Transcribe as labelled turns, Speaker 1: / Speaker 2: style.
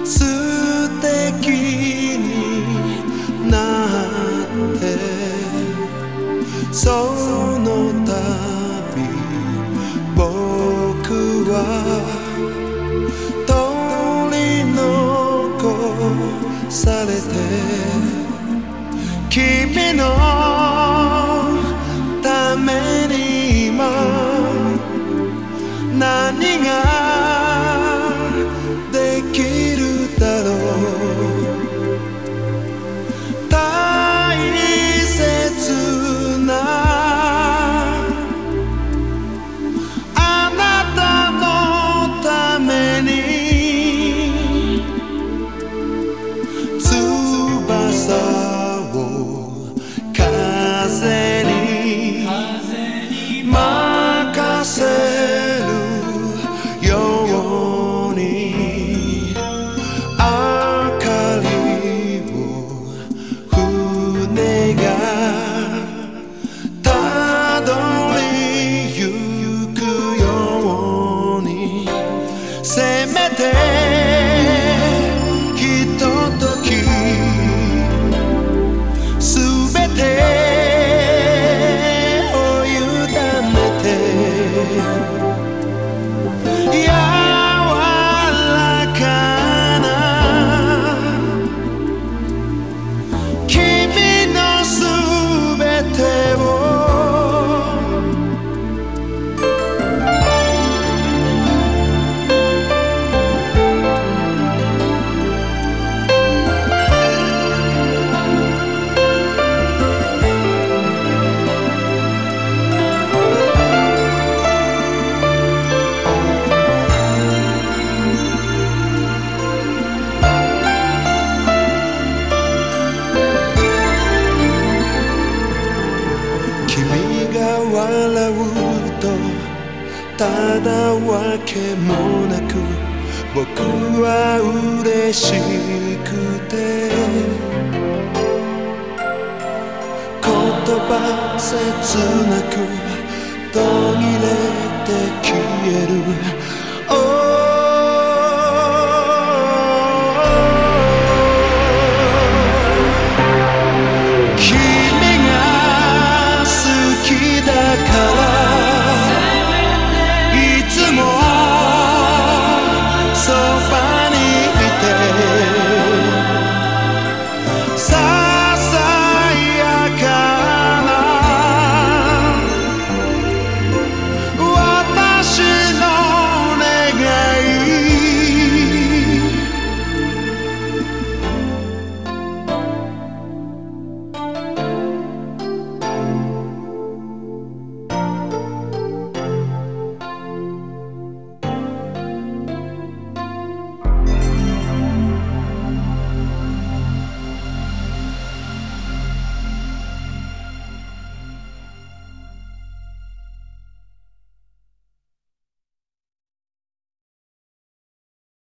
Speaker 1: 素敵になってその度僕は取り残されて君のために今何ができるだろう。大切なあなたのために翼を風に任せるように明かりを船がたどりゆくようにせめてひとときすべてを委ねて柔らかな君のすべてを笑うとただわけもなく僕は嬉しくて言葉切なく途切れて消える